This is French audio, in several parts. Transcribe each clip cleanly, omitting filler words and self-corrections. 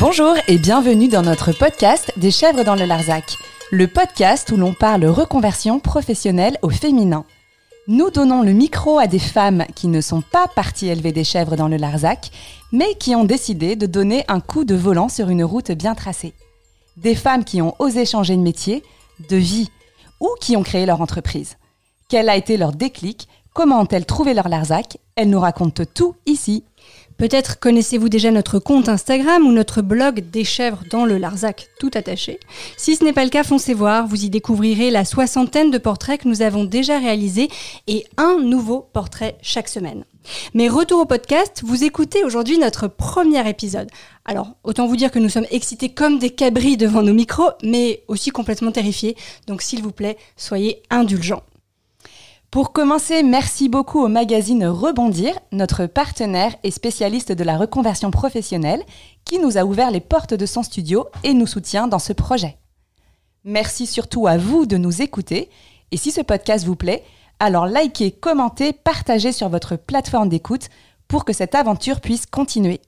Bonjour et bienvenue dans notre podcast des chèvres dans le Larzac, le podcast où l'on parle reconversion professionnelle au féminin. Nous donnons le micro à des femmes qui ne sont pas parties élever des chèvres dans le Larzac, mais qui ont décidé de donner un coup de volant sur une route bien tracée. Des femmes qui ont osé changer de métier, de vie, ou qui ont créé leur entreprise. Quel a été leur déclic? Comment ont-elles trouvé leur Larzac? Elles nous racontent tout ici. Peut-être connaissez-vous déjà notre compte Instagram ou notre blog des chèvres dans le Larzac, tout attaché. Si ce n'est pas le cas, foncez voir, vous y découvrirez la 60aine de portraits que nous avons déjà réalisés et un nouveau portrait chaque semaine. Mais retour au podcast, vous écoutez aujourd'hui notre premier épisode. Alors, autant vous dire que nous sommes excités comme des cabris devant nos micros, mais aussi complètement terrifiés, donc s'il vous plaît, soyez indulgents. Pour commencer, merci beaucoup au magazine Rebondir, notre partenaire et spécialiste de la reconversion professionnelle, qui nous a ouvert les portes de son studio et nous soutient dans ce projet. Merci surtout à vous de nous écouter, et si ce podcast vous plaît, alors likez, commentez, partagez sur votre plateforme d'écoute pour que cette aventure puisse continuer.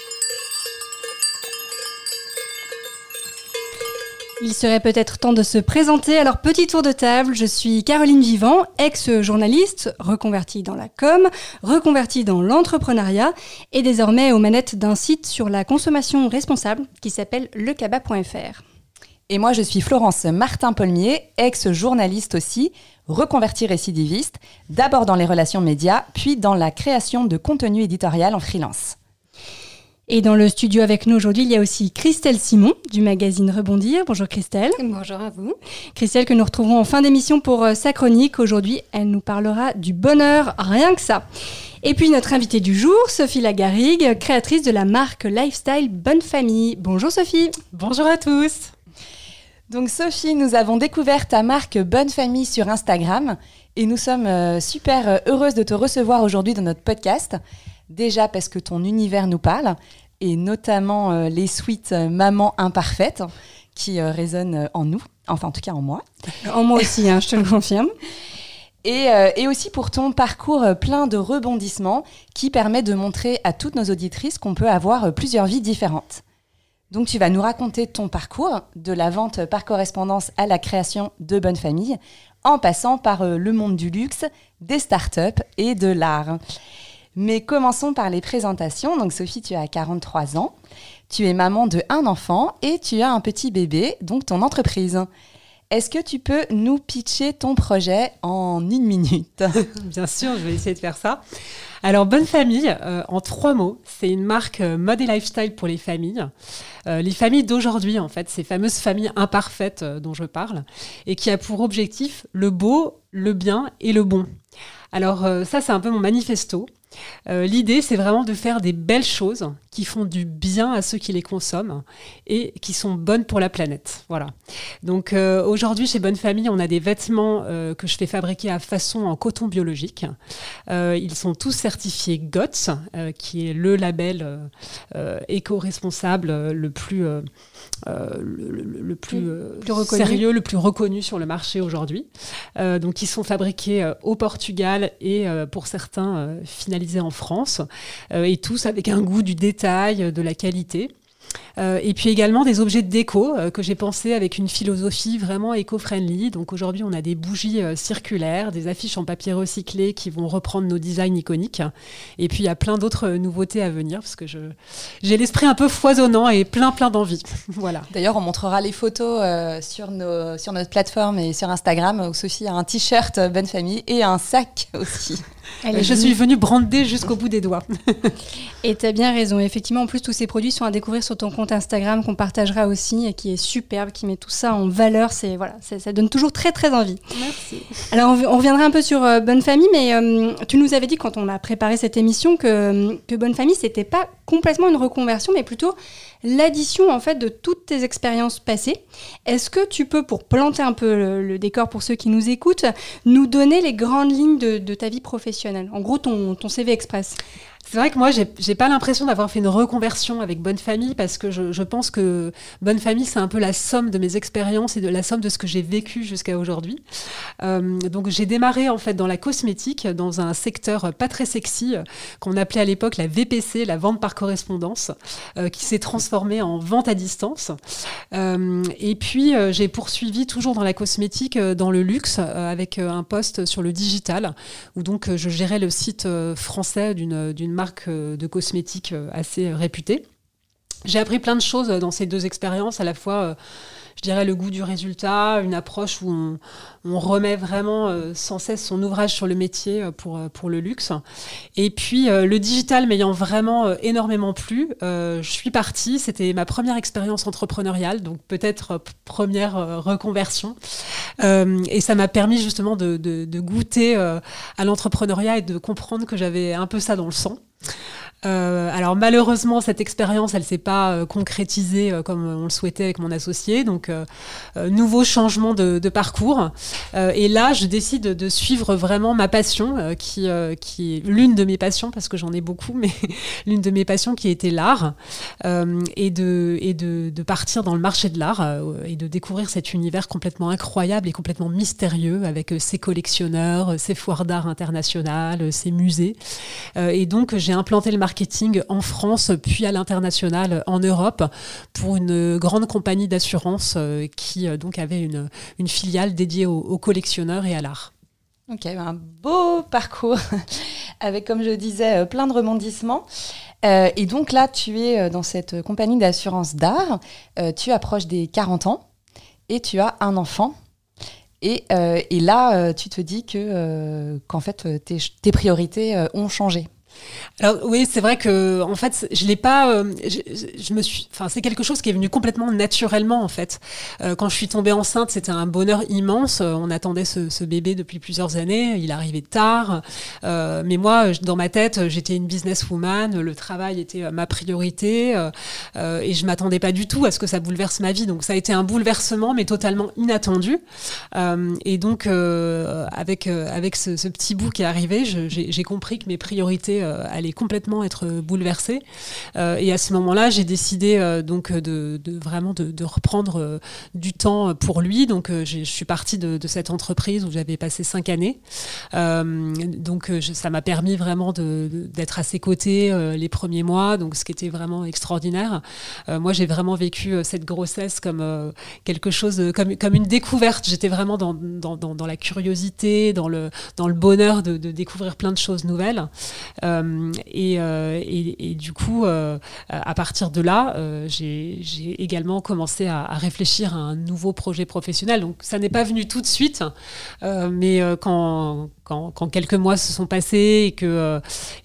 Il serait peut-être temps de se présenter, alors petit tour de table, je suis Caroline Vivant, ex-journaliste, reconvertie dans la com, reconvertie dans l'entrepreneuriat et désormais aux manettes d'un site sur la consommation responsable qui s'appelle lecaba.fr. Et moi je suis Florence Martin-Paulmier, ex-journaliste aussi, reconvertie récidiviste, d'abord dans les relations médias, puis dans la création de contenu éditorial en freelance. Et dans le studio avec nous aujourd'hui, il y a aussi Christelle Simon du magazine Rebondir. Bonjour Christelle. Bonjour à vous. Christelle que nous retrouverons en fin d'émission pour sa chronique. Aujourd'hui, elle nous parlera du bonheur, rien que ça. Et puis notre invitée du jour, Sophie Lagarrigue, créatrice de la marque lifestyle Bonne Famille. Bonjour Sophie. Bonjour à tous. Donc Sophie, nous avons découvert ta marque Bonne Famille sur Instagram et nous sommes super heureuses de te recevoir aujourd'hui dans notre podcast. Déjà parce que ton univers nous parle, et notamment les suites Maman Imparfaite qui résonnent en nous, enfin en tout cas en moi. En moi aussi, je te le confirme. Et aussi pour ton parcours plein de rebondissements qui permet de montrer à toutes nos auditrices qu'on peut avoir plusieurs vies différentes. Donc tu vas nous raconter ton parcours, de la vente par correspondance à la création de Bonne Famille, en passant par le monde du luxe, des startups et de l'art. Mais commençons par les présentations. Donc Sophie, tu as 43 ans, tu es maman de 1 enfant et tu as un petit bébé, donc ton entreprise. Est-ce que tu peux nous pitcher ton projet en 1 minute? Bien sûr, je vais essayer de faire ça. Alors, Bonne Famille, en 3 mots, c'est une marque mode et lifestyle pour les familles. Les familles d'aujourd'hui, en fait, ces fameuses familles imparfaites dont je parle, et qui a pour objectif le beau, le bien et le bon. Alors, ça, c'est un peu mon manifesto. L'idée, c'est vraiment de faire des belles choses qui font du bien à ceux qui les consomment et qui sont bonnes pour la planète. Voilà. Donc aujourd'hui, chez Bonne Famille, on a des vêtements que je fais fabriquer à façon en coton biologique. Ils sont tous certifiés GOTS, qui est le label éco-responsable le plus sérieux, le plus reconnu sur le marché aujourd'hui. Donc ils sont fabriqués au Portugal et pour certains finalisés en France, et tous avec un goût du détail, de la qualité. Et puis également des objets de déco que j'ai pensé avec une philosophie vraiment éco-friendly. Donc aujourd'hui, on a des bougies circulaires, des affiches en papier recyclé qui vont reprendre nos designs iconiques. Et puis il y a plein d'autres nouveautés à venir parce que j'ai l'esprit un peu foisonnant et plein d'envie. Voilà. D'ailleurs, on montrera les photos sur notre plateforme et sur Instagram où Sophie a un t-shirt Bonne Famille et un sac aussi. Je suis venue brander jusqu'au bout des doigts. Et tu as bien raison. Effectivement, en plus, tous ces produits sont à découvrir sur ton compte Instagram qu'on partagera aussi et qui est superbe, qui met tout ça en valeur. Ça donne toujours très, très envie. Merci. Alors, on reviendra un peu sur Bonne Famille, mais tu nous avais dit quand on a préparé cette émission que Bonne Famille, c'était pas complètement une reconversion, mais plutôt l'addition en fait de toutes tes expériences passées. Est-ce que tu peux, pour planter un peu le décor pour ceux qui nous écoutent, nous donner les grandes lignes de ta vie professionnelle? En gros, ton CV Express. C'est vrai que moi, j'ai pas l'impression d'avoir fait une reconversion avec Bonne Famille parce que je pense que Bonne Famille, c'est un peu la somme de mes expériences et de la somme de ce que j'ai vécu jusqu'à aujourd'hui. Donc j'ai démarré en fait dans la cosmétique, dans un secteur pas très sexy qu'on appelait à l'époque la VPC, la vente par correspondance, qui s'est transformée en vente à distance. Et puis j'ai poursuivi toujours dans la cosmétique, dans le luxe, avec un poste sur le digital, où donc je gérais le site français d'une marque de cosmétiques assez réputée. J'ai appris plein de choses dans ces deux expériences, à la fois, je dirais, le goût du résultat, une approche où on remet vraiment sans cesse son ouvrage sur le métier pour le luxe. Et puis, le digital m'ayant vraiment énormément plu, je suis partie. C'était ma première expérience entrepreneuriale, donc peut-être première reconversion. Et ça m'a permis justement de goûter à l'entrepreneuriat et de comprendre que j'avais un peu ça dans le sang. Alors malheureusement cette expérience elle s'est pas concrétisée comme on le souhaitait avec mon associé, donc nouveau changement de parcours, et là je décide de suivre vraiment ma passion qui est l'une de mes passions, parce que j'en ai beaucoup, mais l'une de mes passions qui était l'art, et de partir dans le marché de l'art et de découvrir cet univers complètement incroyable et complètement mystérieux, avec ses collectionneurs, ses foires d'art internationales, ses musées, et donc j'ai implanté le marketing en France, puis à l'international en Europe, pour une grande compagnie d'assurance qui donc avait une filiale dédiée aux collectionneurs et à l'art. Ok, un beau parcours avec, comme je disais, plein de rebondissements. Et donc là, tu es dans cette compagnie d'assurance d'art, tu approches des 40 ans et tu as un enfant. Et là, tu te dis qu'en fait, tes priorités ont changé. Alors oui, c'est vrai que en fait, je l'ai pas. C'est quelque chose qui est venu complètement naturellement en fait. Quand je suis tombée enceinte, c'était un bonheur immense. On attendait ce bébé depuis plusieurs années. Il arrivait tard, mais moi, dans ma tête, j'étais une businesswoman. Le travail était ma priorité, et je m'attendais pas du tout à ce que ça bouleverse ma vie. Donc ça a été un bouleversement, mais totalement inattendu. Et donc avec ce petit bout qui est arrivé, j'ai compris que mes priorités allait complètement être bouleversée, et à ce moment-là j'ai décidé donc de reprendre du temps pour lui. Donc je suis partie de cette entreprise où j'avais passé 5 années, donc ça m'a permis vraiment d'être à ses côtés les premiers mois, donc ce qui était vraiment extraordinaire. Moi j'ai vraiment vécu cette grossesse comme quelque chose, comme une découverte. J'étais vraiment dans la curiosité, dans le bonheur de découvrir plein de choses nouvelles. Et du coup, à partir de là, j'ai également commencé à réfléchir à un nouveau projet professionnel. Donc, ça n'est pas venu tout de suite, mais quand quelques mois se sont passés et que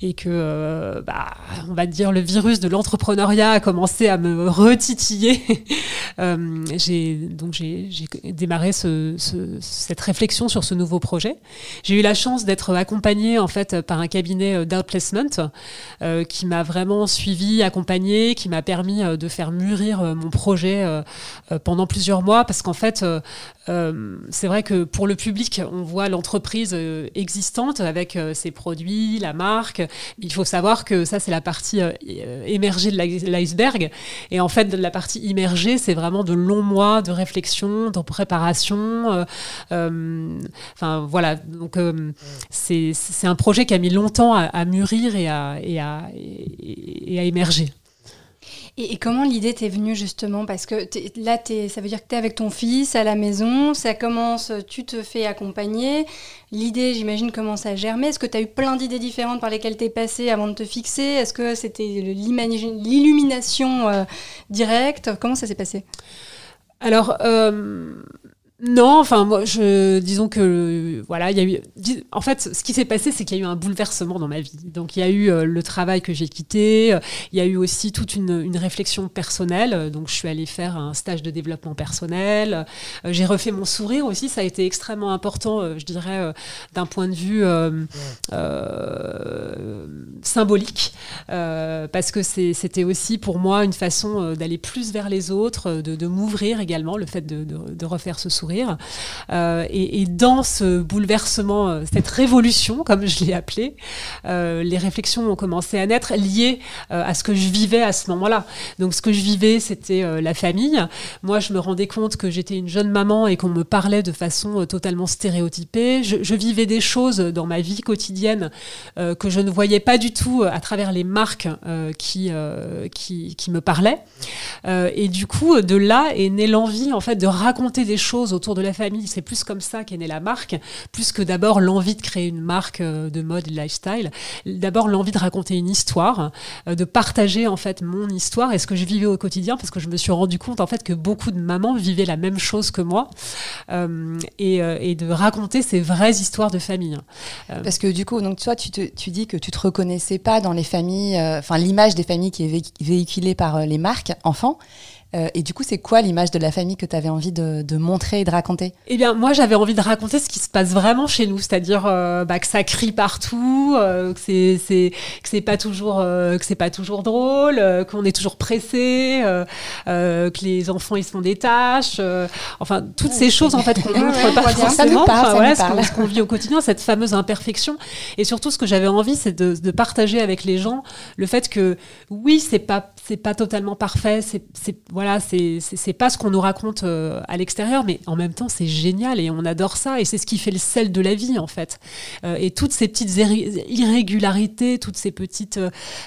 on va dire, le virus de l'entrepreneuriat a commencé à me retitiller, j'ai démarré cette réflexion sur ce nouveau projet. J'ai eu la chance d'être accompagnée en fait par un cabinet d'outplacement qui m'a vraiment suivi, accompagné, qui m'a permis de faire mûrir mon projet pendant plusieurs mois, parce qu'en fait c'est vrai que pour le public on voit l'entreprise existante avec ses produits, la marque. Il faut savoir que ça c'est la partie émergée de l'iceberg, et en fait la partie immergée c'est vraiment de longs mois de réflexion, de préparation, voilà, donc c'est un projet qui a mis longtemps à mûrir et à émerger. Et comment l'idée t'est venue justement? Parce que là, ça veut dire que t'es avec ton fils à la maison, ça commence, tu te fais accompagner. L'idée, j'imagine, commence à germer. Est-ce que t'as eu plein d'idées différentes par lesquelles t'es passé avant de te fixer? Est-ce que c'était l'illumination directe? Comment ça s'est passé? Alors... non, enfin moi, disons que voilà, il y a eu. En fait, ce qui s'est passé, c'est qu'il y a eu un bouleversement dans ma vie. Donc il y a eu le travail que j'ai quitté. Il y a eu aussi toute une réflexion personnelle. Donc je suis allée faire un stage de développement personnel. J'ai refait mon sourire aussi. Ça a été extrêmement important, je dirais, d'un point de vue symbolique, parce que c'était aussi pour moi une façon d'aller plus vers les autres, de m'ouvrir également. Le fait de refaire ce sourire. sourire. Et dans ce bouleversement, cette révolution, comme je l'ai appelé, les réflexions ont commencé à naître liées à ce que je vivais à ce moment-là. Donc ce que je vivais, c'était la famille. Moi, je me rendais compte que j'étais une jeune maman et qu'on me parlait de façon totalement stéréotypée. Je vivais des choses dans ma vie quotidienne que je ne voyais pas du tout à travers les marques qui me parlaient. Et du coup, de là est née l'envie en fait de raconter des choses autour de la famille. C'est plus comme ça qu'est née la marque, plus que d'abord l'envie de créer une marque de mode et de lifestyle. D'abord l'envie de raconter une histoire, de partager en fait mon histoire et ce que je vivais au quotidien, parce que je me suis rendu compte en fait que beaucoup de mamans vivaient la même chose que moi, et de raconter ces vraies histoires de famille. Parce que du coup, donc toi, tu dis que tu te reconnaissais pas dans les familles, l'image des familles qui est véhiculée par les marques enfants. Et du coup, c'est quoi l'image de la famille que tu avais envie de montrer et de raconter ? Eh bien, moi, j'avais envie de raconter ce qui se passe vraiment chez nous, c'est-à-dire que ça crie partout, que c'est pas toujours drôle, qu'on est toujours pressé, que les enfants ils se font des tâches, enfin toutes ces choses en fait qu'on montre pas forcément, ce qu'on vit au quotidien, cette fameuse imperfection. Et surtout, ce que j'avais envie, c'est de partager avec les gens le fait que oui, c'est pas totalement parfait, c'est pas ce qu'on nous raconte à l'extérieur, mais en même temps c'est génial et on adore ça et c'est ce qui fait le sel de la vie en fait. Et toutes ces petites irrégularités, toutes ces petites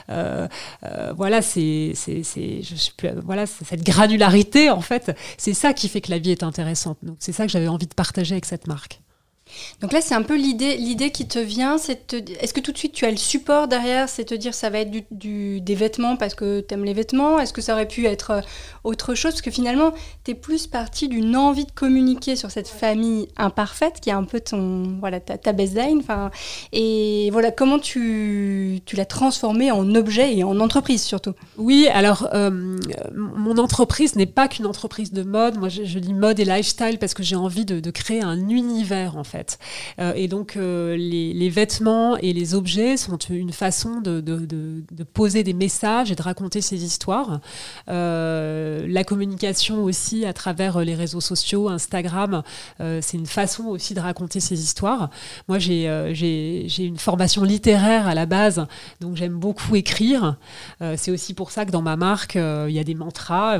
cette granularité en fait, c'est ça qui fait que la vie est intéressante. Donc c'est ça que j'avais envie de partager avec cette marque. Donc là, c'est un peu l'idée qui te vient. Est-ce que tout de suite, tu as le support derrière ? C'est te dire ça va être des vêtements parce que tu aimes les vêtements ? Est-ce que ça aurait pu être autre chose ? Parce que finalement, tu es plus partie d'une envie de communiquer sur cette famille imparfaite qui est un peu ta baseline. Et voilà, comment tu l'as transformée en objet et en entreprise surtout ? Oui, alors mon entreprise n'est pas qu'une entreprise de mode. Moi, je dis mode et lifestyle parce que j'ai envie de créer un univers en fait. Et donc les vêtements et les objets sont une façon de poser des messages et de raconter ces histoires. La communication aussi à travers les réseaux sociaux, Instagram, c'est une façon aussi de raconter ces histoires. Moi, j'ai une formation littéraire à la base, donc j'aime beaucoup écrire. C'est aussi pour ça que dans ma marque, il y a des mantras.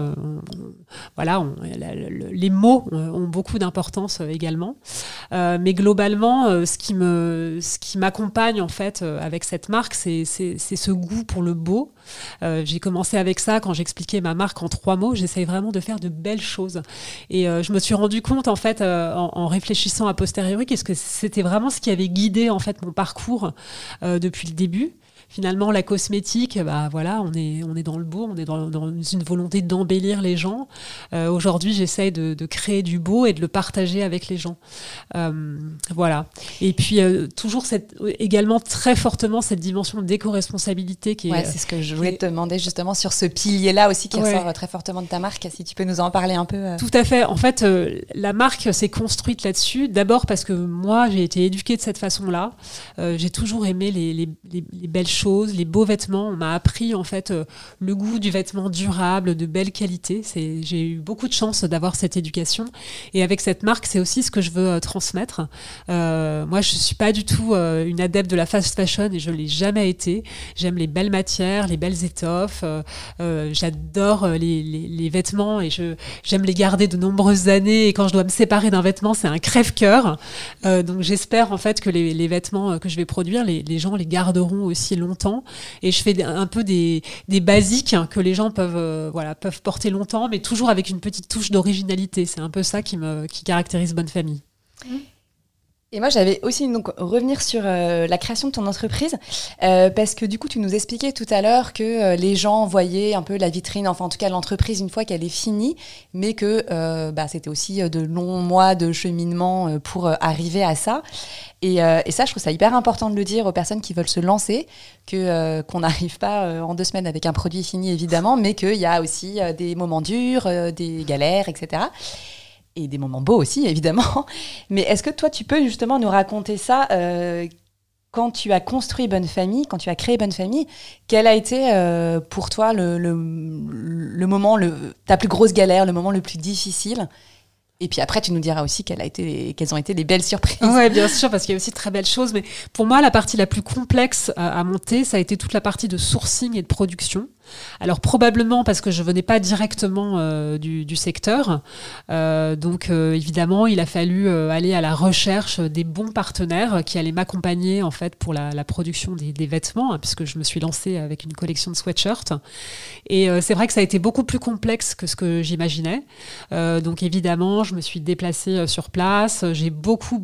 Les mots ont beaucoup d'importance également. Mais globalement, ce qui m'accompagne en fait avec cette marque, c'est ce goût pour le beau. J'ai commencé avec ça quand j'expliquais ma marque en 3 mots. J'essaye vraiment de faire de belles choses. Et je me suis rendu compte en fait en réfléchissant a posteriori que c'était vraiment ce qui avait guidé en fait mon parcours depuis le début. Finalement, la cosmétique, on est dans le beau, on est dans une volonté d'embellir les gens. Aujourd'hui, j'essaye de créer du beau et de le partager avec les gens. Voilà. Et puis, toujours également très fortement cette dimension d'éco-responsabilité qui est... c'est ce que je voulais te demander justement sur ce pilier-là aussi qui ressort très fortement de ta marque. Si tu peux nous en parler un peu. Tout à fait. En fait, la marque s'est construite là-dessus. D'abord parce que moi, j'ai été éduquée de cette façon-là. J'ai toujours aimé les belles choses, les beaux vêtements. On m'a appris en fait le goût du vêtement durable, de belle qualité. J'ai eu beaucoup de chance d'avoir cette éducation. Et avec cette marque, c'est aussi ce que je veux transmettre. Moi, je suis pas du tout une adepte de la fast fashion et je l'ai jamais été. J'aime les belles matières, les belles étoffes. J'adore les vêtements et j'aime les garder de nombreuses années. Et quand je dois me séparer d'un vêtement, c'est un crève-cœur. Donc j'espère en fait que les vêtements que je vais produire, les gens les garderont aussi longtemps. Et je fais un peu des basiques que les gens peuvent porter longtemps, mais toujours avec une petite touche d'originalité. C'est un peu ça qui caractérise Bonne Famille. Et moi, j'avais aussi donc revenir sur la création de ton entreprise, parce que du coup, tu nous expliquais tout à l'heure que les gens voyaient un peu la vitrine, enfin en tout cas l'entreprise une fois qu'elle est finie, mais que c'était aussi de longs mois de cheminement pour arriver à ça. Et ça, je trouve ça hyper important de le dire aux personnes qui veulent se lancer, qu'on n'arrive pas en 2 semaines avec un produit fini évidemment, mais qu'il y a aussi des moments durs, des galères, etc. Et des moments beaux aussi, évidemment. Mais est-ce que toi, tu peux justement nous raconter ça quand tu as construit Bonne Famille, quand tu as créé Bonne Famille, quel a été pour toi le moment, ta plus grosse galère, le moment le plus difficile ? Et puis après, tu nous diras aussi quelles ont été les belles surprises. Oui, bien sûr, parce qu'il y a aussi de très belles choses. Mais pour moi, la partie la plus complexe à monter, ça a été toute la partie de sourcing et de production. Alors probablement parce que je venais pas directement du secteur, donc évidemment il a fallu aller à la recherche des bons partenaires qui allaient m'accompagner en fait pour la production des vêtements, puisque je me suis lancée avec une collection de sweatshirts. Et c'est vrai que ça a été beaucoup plus complexe que ce que j'imaginais. Donc évidemment je me suis déplacée sur place, j'ai beaucoup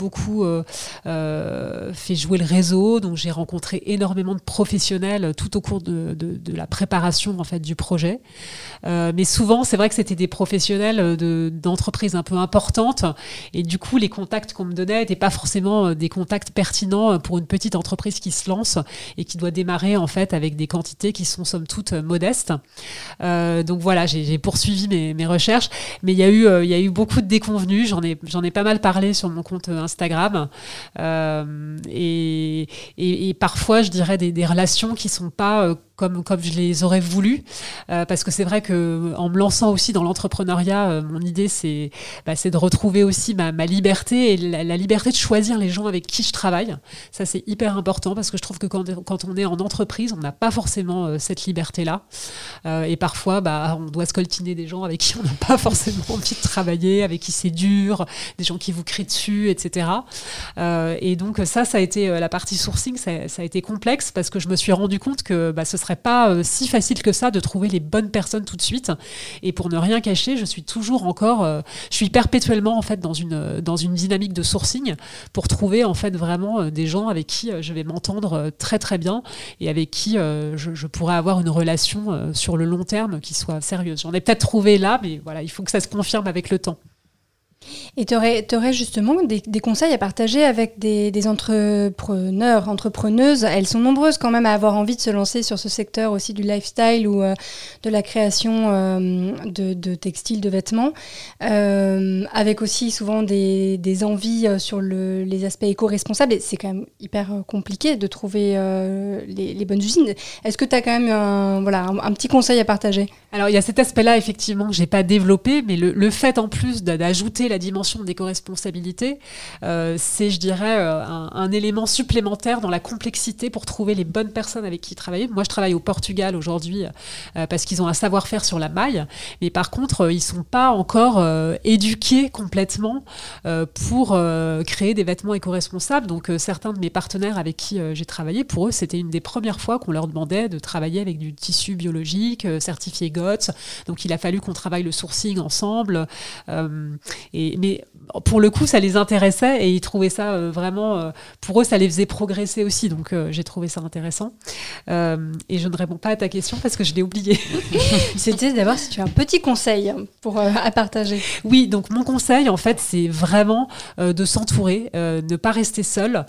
fait jouer le réseau, donc j'ai rencontré énormément de professionnels tout au cours de la préparation en fait du projet, mais souvent c'est vrai que c'était des professionnels d'entreprises un peu importantes, et du coup les contacts qu'on me donnait n'étaient pas forcément des contacts pertinents pour une petite entreprise qui se lance et qui doit démarrer en fait avec des quantités qui sont somme toute modestes. Donc voilà, j'ai poursuivi mes recherches, mais il y a eu beaucoup de déconvenues. J'en ai pas mal parlé sur mon compte Instagram, et parfois je dirais des relations qui sont pas comme je les aurais voulu, parce que c'est vrai que en me lançant aussi dans l'entrepreneuriat, mon idée c'est de retrouver aussi ma liberté et la liberté de choisir les gens avec qui je travaille. Ça c'est hyper important, parce que je trouve que quand on est en entreprise, on n'a pas forcément cette liberté-là, et parfois on doit scoltiner des gens avec qui on n'a pas forcément envie de travailler, avec qui c'est dur, des gens qui vous crient dessus, etc. Et donc ça a été la partie sourcing, ça a été complexe, parce que je me suis rendu compte que ce serait pas si facile que ça de trouver les bonnes personnes tout de suite. Et pour ne rien cacher, je suis perpétuellement en fait dans une dynamique de sourcing pour trouver en fait vraiment des gens avec qui je vais m'entendre très très bien, et avec qui je pourrais avoir une relation sur le long terme qui soit sérieuse. J'en ai peut-être trouvé là, mais voilà, il faut que ça se confirme avec le temps. Et tu aurais justement des conseils à partager avec des entrepreneurs, entrepreneuses. Elles sont nombreuses quand même à avoir envie de se lancer sur ce secteur aussi du lifestyle ou de la création de textiles, de vêtements, avec aussi souvent des envies sur les aspects éco-responsables. Et c'est quand même hyper compliqué de trouver les bonnes usines. Est-ce que tu as quand même un petit conseil à partager ? Alors il y a cet aspect-là effectivement que j'ai pas développé, mais le fait en plus d'ajouter la dimension d'éco-responsabilité, c'est, je dirais, un élément supplémentaire dans la complexité pour trouver les bonnes personnes avec qui travailler. Moi, je travaille au Portugal aujourd'hui parce qu'ils ont un savoir-faire sur la maille, mais par contre, ils sont pas encore éduqués complètement pour créer des vêtements éco-responsables. Donc, certains de mes partenaires avec qui j'ai travaillé, pour eux, c'était une des premières fois qu'on leur demandait de travailler avec du tissu biologique certifié GOTS. Donc, il a fallu qu'on travaille le sourcing ensemble. Mais pour le coup, ça les intéressait, et ils trouvaient ça vraiment... pour eux, ça les faisait progresser aussi. Donc, j'ai trouvé ça intéressant. Et je ne réponds pas à ta question parce que je l'ai oublié. C'était d'abord si tu as un petit conseil à partager. Oui, donc mon conseil, en fait, c'est vraiment de s'entourer, ne pas rester seul.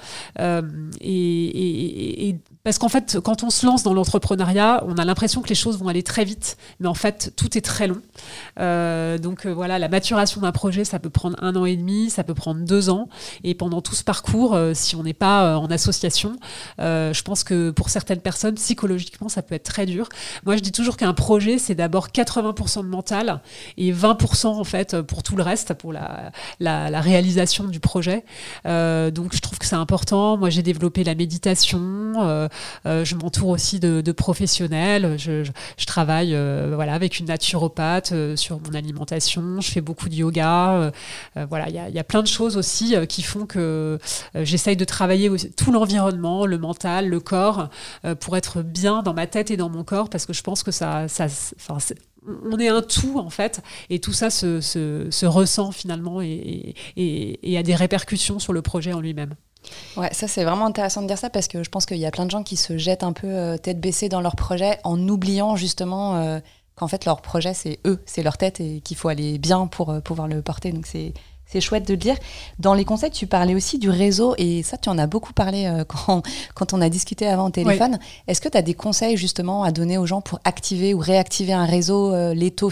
Et parce qu'en fait, quand on se lance dans l'entrepreneuriat, on a l'impression que les choses vont aller très vite. Mais en fait, tout est très long. Donc voilà, la maturation d'un projet, ça peut prendre 1 an et demi, ça peut prendre 2 ans. Et pendant tout ce parcours, si on n'est pas en association, je pense que pour certaines personnes, psychologiquement, ça peut être très dur. Moi, je dis toujours qu'un projet, c'est d'abord 80% de mental et 20% en fait pour tout le reste, pour la réalisation du projet. Donc, je trouve que c'est important. Moi, j'ai développé la méditation. Je m'entoure aussi de professionnels. Je travaille avec une naturopathe sur mon alimentation. Je fais beaucoup de yoga. Voilà, il y a plein de choses aussi qui font que j'essaye de travailler aussi, tout l'environnement, le mental, le corps, pour être bien dans ma tête et dans mon corps, parce que je pense que on est un tout en fait, et tout ça se ressent finalement et a des répercussions sur le projet en lui-même. Ouais, ça c'est vraiment intéressant de dire ça, parce que je pense qu'il y a plein de gens qui se jettent un peu tête baissée dans leur projet en oubliant justement qu'en fait leur projet c'est eux, c'est leur tête, et qu'il faut aller bien pour pouvoir le porter. Donc c'est C'est chouette de le dire. Dans les conseils, tu parlais aussi du réseau, et ça, tu en as beaucoup parlé quand on a discuté avant au téléphone. Oui. Est-ce que tu as des conseils justement à donner aux gens pour activer ou réactiver un réseau, l'étoffer ?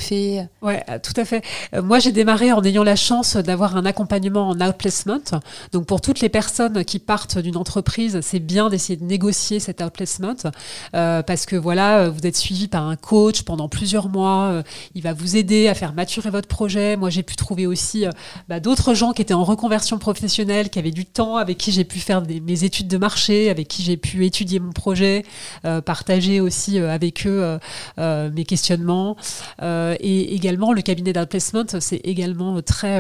Oui, tout à fait. Moi, j'ai démarré en ayant la chance d'avoir un accompagnement en outplacement. Donc, pour toutes les personnes qui partent d'une entreprise, c'est bien d'essayer de négocier cet outplacement parce que voilà, vous êtes suivi par un coach pendant plusieurs mois. Il va vous aider à faire maturer votre projet. Moi, j'ai pu trouver aussi d'autres gens qui étaient en reconversion professionnelle, qui avaient du temps, avec qui j'ai pu faire mes études de marché, avec qui j'ai pu étudier mon projet, partager aussi avec eux mes questionnements. Et également, le cabinet d'outplacement, c'est également très...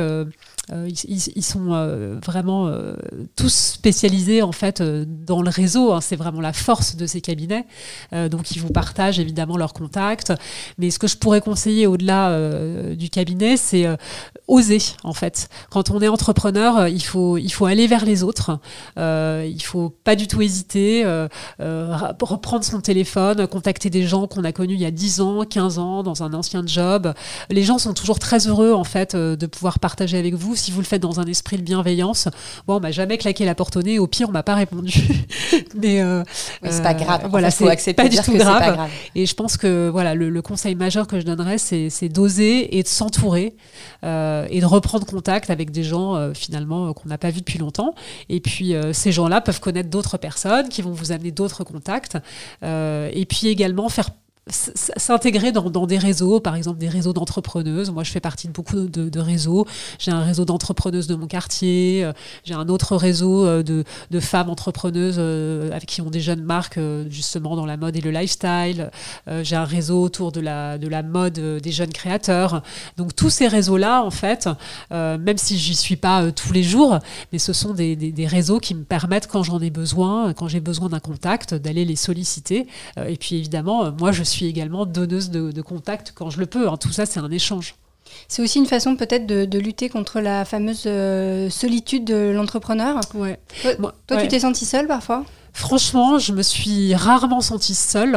ils sont vraiment tous spécialisés en fait dans le réseau, hein. C'est vraiment la force de ces cabinets. Donc, ils vous partagent évidemment leurs contacts. Mais ce que je pourrais conseiller au-delà du cabinet, c'est oser en fait. Quand on est entrepreneur, il faut aller vers les autres. Il faut pas du tout hésiter, reprendre son téléphone, contacter des gens qu'on a connus il y a 10 ans, 15 ans, dans un ancien job. Les gens sont toujours très heureux en fait de pouvoir partager avec vous. Si vous le faites dans un esprit de bienveillance, bon, on m'a jamais claqué la porte au nez. Au pire, on m'a pas répondu. Mais c'est pas grave. Voilà, faut accepter pas du tout grave. Pas grave. Et je pense que voilà, le conseil majeur que je donnerais, c'est d'oser et de s'entourer et de reprendre contact avec des gens finalement qu'on n'a pas vus depuis longtemps. Et puis ces gens-là peuvent connaître d'autres personnes qui vont vous amener d'autres contacts. Et puis également s'intégrer dans des réseaux, par exemple des réseaux d'entrepreneuses. Moi, je fais partie de beaucoup de réseaux. J'ai un réseau d'entrepreneuses de mon quartier. J'ai un autre réseau de femmes entrepreneuses avec qui ont des jeunes marques justement dans la mode et le lifestyle. J'ai un réseau autour de la mode des jeunes créateurs. Donc tous ces réseaux-là, en fait, même si j'y suis pas tous les jours, mais ce sont des réseaux qui me permettent, quand j'en ai besoin, quand j'ai besoin d'un contact, d'aller les solliciter. Et puis évidemment, moi, je suis également donneuse de contacts quand je le peux. Hein. Tout ça, c'est un échange. C'est aussi une façon peut-être de lutter contre la fameuse solitude de l'entrepreneur. Ouais. Toi, tu t'es sentie seule parfois ? Franchement, je me suis rarement sentie seule.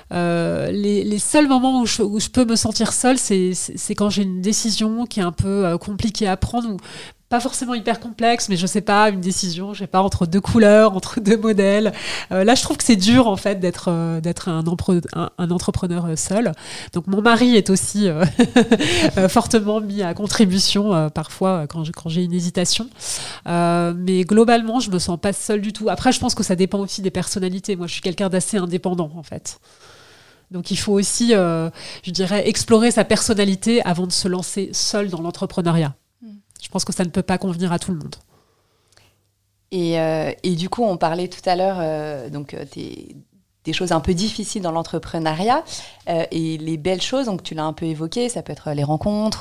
Les seuls moments où je peux me sentir seule, c'est quand j'ai une décision qui est un peu compliquée à prendre, ou pas forcément hyper complexe, mais je sais pas, une décision, je sais pas, entre deux couleurs, entre deux modèles. Là, je trouve que c'est dur, en fait, d'être un entrepreneur seul. Donc, mon mari est aussi fortement mis à contribution, parfois, quand j'ai une hésitation. Mais globalement, je me sens pas seule du tout. Après, je pense que ça dépend aussi des personnalités. Moi, je suis quelqu'un d'assez indépendant, en fait. Donc, il faut aussi, je dirais, explorer sa personnalité avant de se lancer seul dans l'entrepreneuriat. Je pense que ça ne peut pas convenir à tout le monde. Et du coup, on parlait tout à l'heure des choses un peu difficiles dans l'entrepreneuriat et les belles choses, donc tu l'as un peu évoqué, ça peut être les rencontres.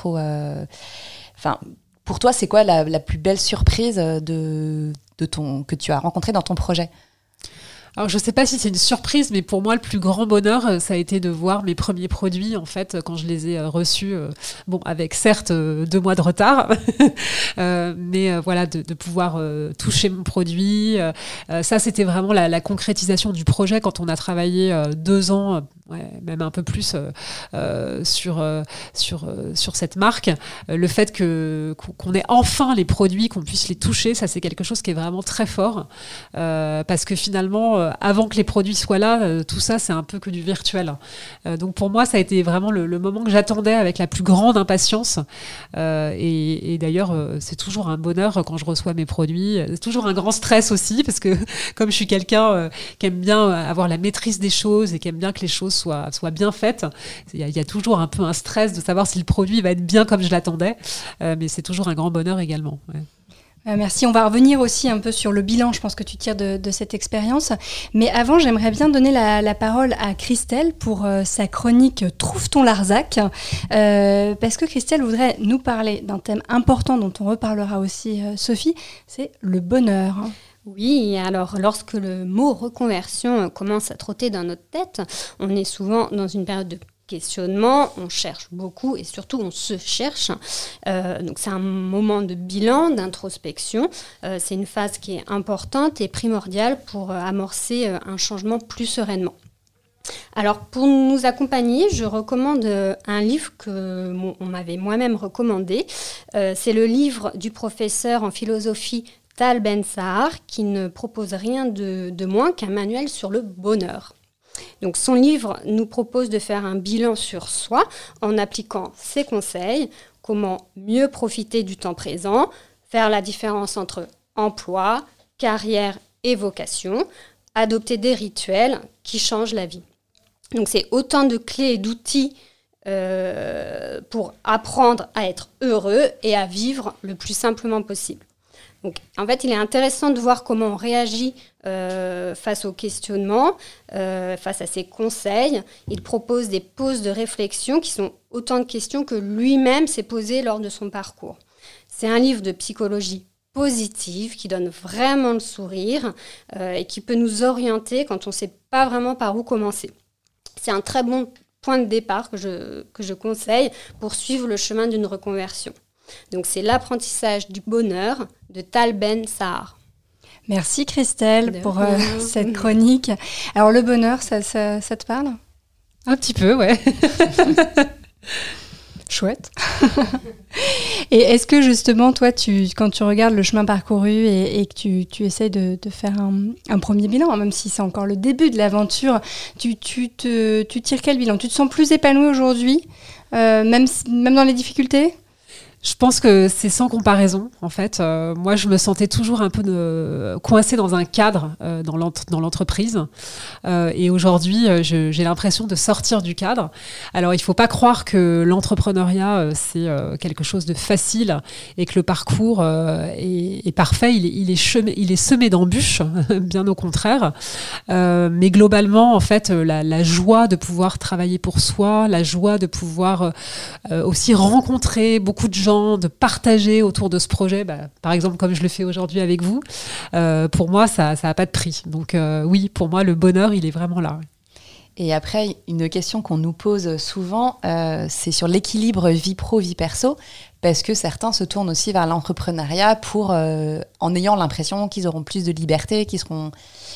Pour toi, c'est quoi la plus belle surprise que tu as rencontrée dans ton projet ? Alors, je ne sais pas si c'est une surprise, mais pour moi, le plus grand bonheur, ça a été de voir mes premiers produits, en fait, quand je les ai reçus, avec certes 2 mois de retard, mais voilà, de pouvoir toucher mon produit. Ça, c'était vraiment la concrétisation du projet quand on a travaillé 2 ans, même un peu plus, sur cette marque. Le fait qu'on ait enfin les produits, qu'on puisse les toucher, ça, c'est quelque chose qui est vraiment très fort, parce que finalement, avant que les produits soient là, tout ça, c'est un peu que du virtuel. Donc pour moi, ça a été vraiment le moment que j'attendais avec la plus grande impatience. Et d'ailleurs, c'est toujours un bonheur quand je reçois mes produits. C'est toujours un grand stress aussi, parce que comme je suis quelqu'un qui aime bien avoir la maîtrise des choses et qui aime bien que les choses soient bien faites, il y a toujours un peu un stress de savoir si le produit va être bien comme je l'attendais. Mais c'est toujours un grand bonheur également. Ouais. Merci. On va revenir aussi un peu sur le bilan, je pense, que tu tires de cette expérience. Mais avant, j'aimerais bien donner la parole à Christelle pour sa chronique « Trouve ton Larzac ». Parce que Christelle voudrait nous parler d'un thème important dont on reparlera aussi, Sophie, c'est le bonheur. Oui, alors lorsque le mot reconversion commence à trotter dans notre tête, on est souvent dans une période de questionnement, on cherche beaucoup et surtout on se cherche. Donc c'est un moment de bilan, d'introspection. C'est une phase qui est importante et primordiale pour amorcer un changement plus sereinement. Alors, pour nous accompagner, je recommande un livre qu'on m'avait moi-même recommandé. C'est le livre du professeur en philosophie Tal Ben-Sahar, qui ne propose rien de moins qu'un manuel sur le bonheur. Donc, son livre nous propose de faire un bilan sur soi en appliquant ses conseils, comment mieux profiter du temps présent, faire la différence entre emploi, carrière et vocation, adopter des rituels qui changent la vie. Donc, c'est autant de clés et d'outils pour apprendre à être heureux et à vivre le plus simplement possible. Donc, en fait, il est intéressant de voir comment on réagit face aux questionnements, face à ses conseils. Il propose des pauses de réflexion qui sont autant de questions que lui-même s'est posées lors de son parcours. C'est un livre de psychologie positive qui donne vraiment le sourire et qui peut nous orienter quand on ne sait pas vraiment par où commencer. C'est un très bon point de départ que je conseille pour suivre le chemin d'une reconversion. Donc, c'est l'apprentissage du bonheur de Tal Ben-Sahar. Merci Christelle pour cette chronique. Alors, le bonheur, ça te parle ? Un petit peu, ouais. Chouette. Et est-ce que justement, toi, quand tu regardes le chemin parcouru et que tu essayes de faire un premier bilan, même si c'est encore le début de l'aventure, tu tires quel bilan ? Tu te sens plus épanoui aujourd'hui, même dans les difficultés ? Je pense que c'est sans comparaison, en fait. Moi, je me sentais toujours un peu coincée dans un cadre dans l'entreprise. Et aujourd'hui, j'ai l'impression de sortir du cadre. Alors, il ne faut pas croire que l'entrepreneuriat, c'est quelque chose de facile et que le parcours est parfait. Il est semé d'embûches, bien au contraire. Mais globalement, en fait, la joie de pouvoir travailler pour soi, la joie de pouvoir aussi rencontrer beaucoup de gens, de partager autour de ce projet, par exemple comme je le fais aujourd'hui avec vous, pour moi ça n'a pas de prix. Donc oui, pour moi le bonheur il est vraiment là. Et après, une question qu'on nous pose souvent, c'est sur l'équilibre vie pro, vie perso, parce que certains se tournent aussi vers l'entrepreneuriat en ayant l'impression qu'ils auront plus de liberté, qu'ils seront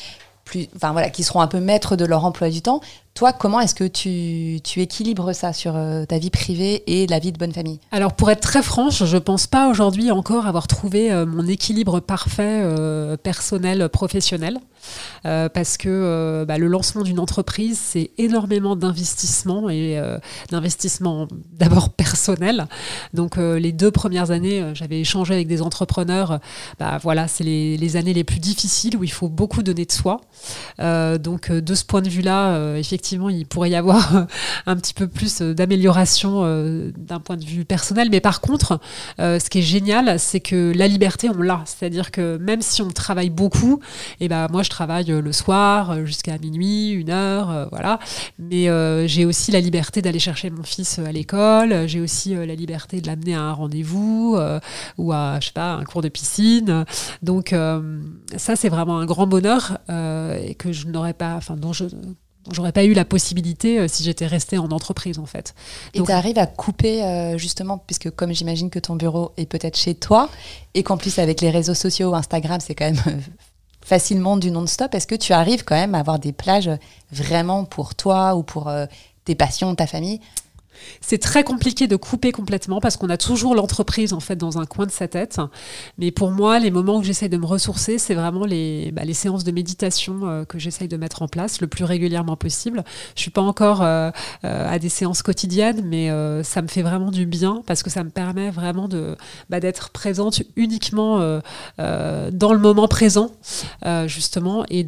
un peu maîtres de leur emploi du temps. Toi, comment est-ce que tu équilibres ça sur ta vie privée et la vie de bonne famille ? Alors, pour être très franche, je ne pense pas aujourd'hui encore avoir trouvé mon équilibre parfait personnel, professionnel. Parce que le lancement d'une entreprise, c'est énormément d'investissement et d'investissement d'abord personnel. Donc, les 2 premières années, j'avais échangé avec des entrepreneurs. C'est les années les plus difficiles où il faut beaucoup donner de soi. Donc, de ce point de vue-là, effectivement, il pourrait y avoir un petit peu plus d'amélioration d'un point de vue personnel. Mais par contre, ce qui est génial, c'est que la liberté, on l'a. C'est-à-dire que même si on travaille beaucoup, moi, je travaille le soir jusqu'à minuit, 1h, voilà. Mais j'ai aussi la liberté d'aller chercher mon fils à l'école. J'ai aussi la liberté de l'amener à un rendez-vous ou à, un cours de piscine. Donc, ça, c'est vraiment un grand bonheur et que je n'aurais pas, dont j'aurais pas eu la possibilité si j'étais restée en entreprise, en fait. Et tu arrives à couper, justement, puisque comme j'imagine que ton bureau est peut-être chez toi, et qu'en plus, avec les réseaux sociaux, Instagram, c'est quand même facilement du non-stop. Est-ce que tu arrives quand même à avoir des plages vraiment pour toi ou pour tes passions, ta famille ? C'est très compliqué de couper complètement parce qu'on a toujours l'entreprise en fait dans un coin de sa tête. Mais pour moi, les moments où j'essaye de me ressourcer, c'est vraiment les séances de méditation que j'essaye de mettre en place le plus régulièrement possible. Je suis pas encore à des séances quotidiennes, mais ça me fait vraiment du bien parce que ça me permet vraiment d'être présente uniquement dans le moment présent, justement, et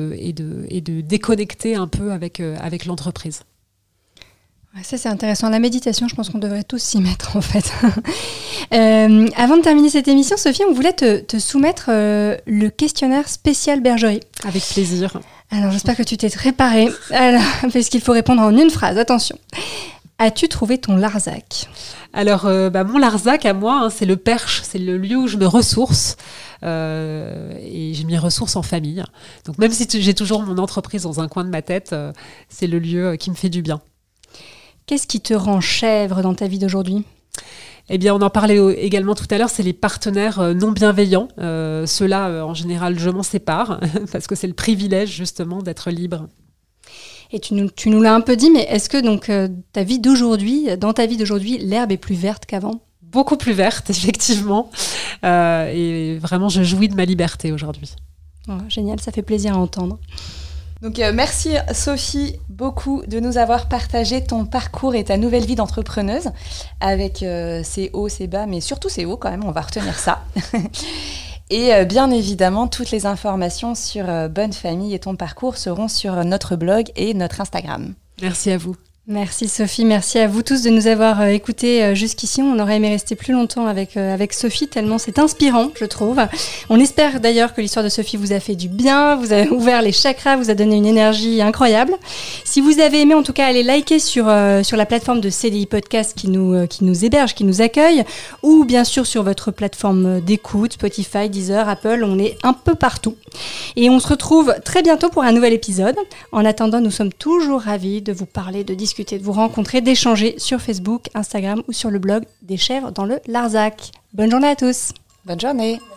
de déconnecter un peu avec l'entreprise. Ça, c'est intéressant. La méditation, je pense qu'on devrait tous s'y mettre, en fait. Avant de terminer cette émission, Sophie, on voulait te soumettre le questionnaire spécial bergerie. Avec plaisir. Alors, j'espère que tu t'es préparée, parce qu'il faut répondre en une phrase. Attention. As-tu trouvé ton Larzac ? Alors, mon Larzac, à moi, c'est le Perche. C'est le lieu où je me ressource. Et je m'y ressource en famille. Donc, même si j'ai toujours mon entreprise dans un coin de ma tête, c'est le lieu qui me fait du bien. Qu'est-ce qui te rend chèvre dans ta vie d'aujourd'hui ? Eh bien, on en parlait également tout à l'heure, c'est les partenaires non bienveillants. Ceux-là, en général, je m'en sépare parce que c'est le privilège, justement, d'être libre. Et tu nous l'as un peu dit, mais est-ce que donc dans ta vie d'aujourd'hui, l'herbe est plus verte qu'avant ? Beaucoup plus verte, effectivement. Et vraiment, je jouis de ma liberté aujourd'hui. Oh, génial, ça fait plaisir à entendre. Donc merci Sophie beaucoup de nous avoir partagé ton parcours et ta nouvelle vie d'entrepreneuse avec ses hauts, ses bas, mais surtout ses hauts quand même, on va retenir ça. Et bien évidemment, toutes les informations sur Bonne Famille et ton parcours seront sur notre blog et notre Instagram. Merci à vous. Merci Sophie, merci à vous tous de nous avoir écoutés jusqu'ici. On aurait aimé rester plus longtemps avec Sophie, tellement c'est inspirant, je trouve. On espère d'ailleurs que l'histoire de Sophie vous a fait du bien, vous a ouvert les chakras, vous a donné une énergie incroyable. Si vous avez aimé, en tout cas, allez liker sur la plateforme de CDI Podcast qui nous héberge, qui nous accueille, ou bien sûr sur votre plateforme d'écoute, Spotify, Deezer, Apple, on est un peu partout. Et on se retrouve très bientôt pour un nouvel épisode. En attendant, nous sommes toujours ravis de vous parler, de discuter, de vous rencontrer, d'échanger sur Facebook, Instagram ou sur le blog des chèvres dans le Larzac. Bonne journée à tous. Bonne journée.